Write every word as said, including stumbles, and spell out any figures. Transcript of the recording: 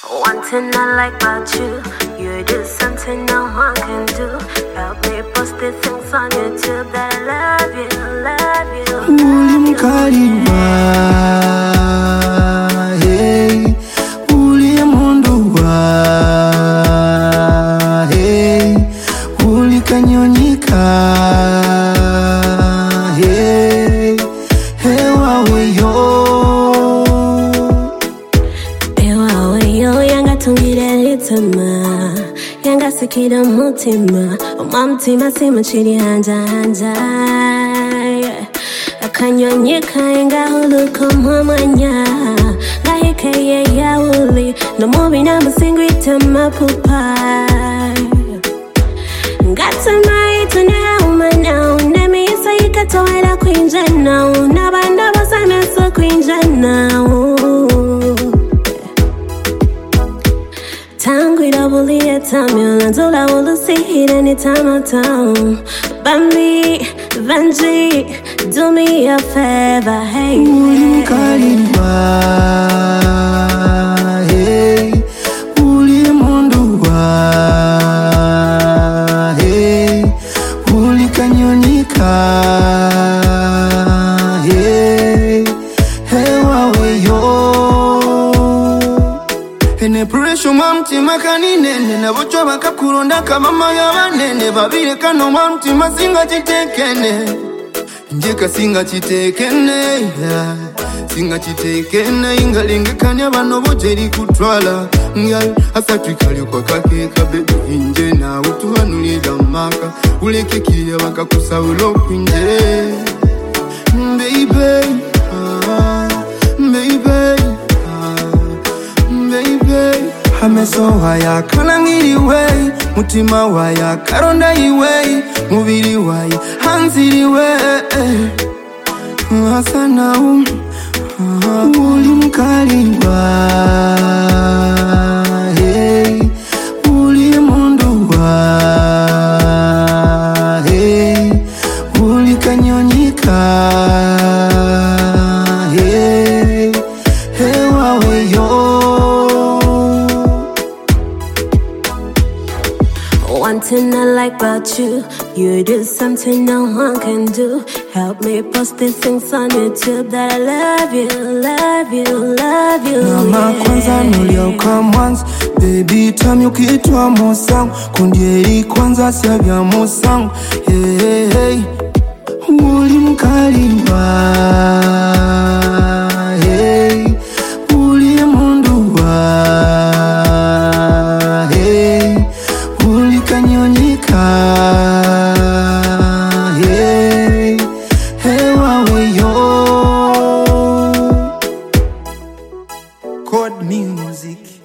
One thing I like about you, you do something no one can do. Help me post these things on YouTube that I love you, love you, love you. Hey, uli mundu wa, hey, uli kanyonyika, hey, hey wawe yo, hey wawe yo, yanga tungire litama, yanga sikida mutima, umamtima sima chiri hanja hanja. Akanyonyeka inga huluko mwamanya, ngahike ye ya uli, no mubi na musingu itama pupai. Ngata maitu ne umana, unemi isa ikatawela kuinjana, unabanda basa meso kuinjana. Tangu idabuli etami, ulanzula ulusihira ni tamatau. Bambi, Vanji, do me a favor, hey. uli mkalimba, hey, uli mundu wa, hey, uli kanyonyika, hey, hey wawe yo. Ene pressure mamtima kaninene, na bocho bakakuronda kama maya banene, babire kano mamtima singa chitekene. Njeka singa chitekene, yeah. Singa chitekene, ingalinge kanya bano bojeri kutwala. Ngal, asatwikali kwa kakeka baby inje na utuhanulida maka. Uleke kia waka kusaulo kwinje. Baby, ah, baby, ah, baby. Hameso waya kanangiri way, mutima waya karonda iway, mubiri waya hanziri way. Asana um, uli mkalimba, hey, uli mundu wa, hey, uli kanyonyika, hey, hey wawe yo. One thing I like about you, you do something no one can do. Help me post these things on YouTube that I love you, love you, love you. Nama kwanza nulioka mwanzo, baby tami ukitwa musangu, kundieri kwanza siabya musangu, hey, hey, hey. Uli mkalimba, hey, uli mundu wa, hey, uli kanyonyika, hey, hey wawe yo. Code music.